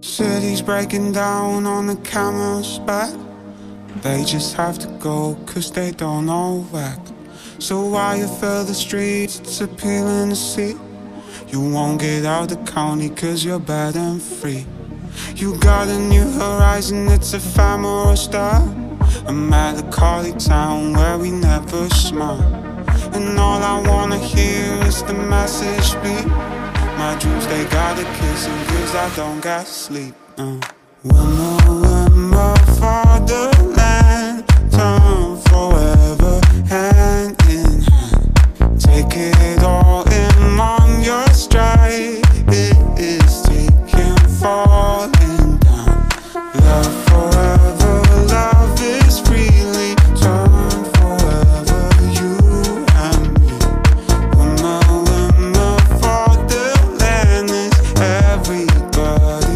Cities breaking down on the camel's back. They just have to go cause they don't know back. So while you fill the streets, it's appealing to see you won't get out the county cause you're bad and free. You got a new horizon, it's ephemeral star. A melancholy town where we never smile. And all I wanna hear is the message beat. My dreams, they gotta kiss and cause I don't got sleep. When fatherland turn forever hand in hand. Take it all in on your stride. It is taking, falling down. Love forever, love is freely turn forever, you and me. When the fatherland is everybody,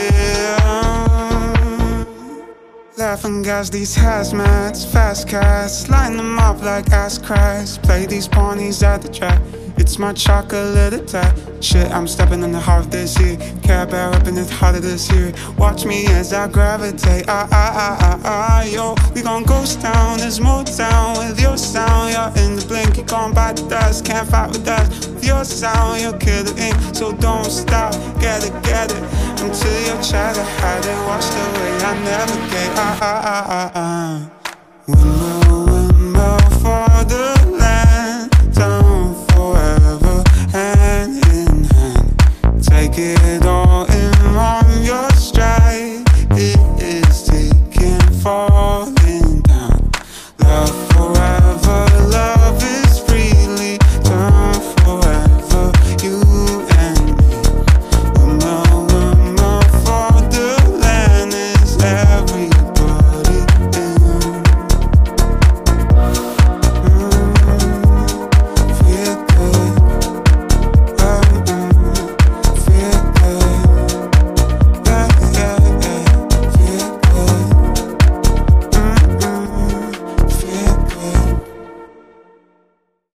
laughing gas, these hazmats, fast cats, line them up like ass cracks. Play these ponies at the track. It's my chocolate attack. Shit, I'm stepping in the heart of this year. Care Bear up in the heart of this year. Watch me as I gravitate. Yo, we gon' ghost town. There's Motown with your sound. You're in the blink, you gon' bite the dust. Can't fight with us. With your sound, you'll kill the ink. So don't stop, get it, until your child had it. Watch the way I navigate. When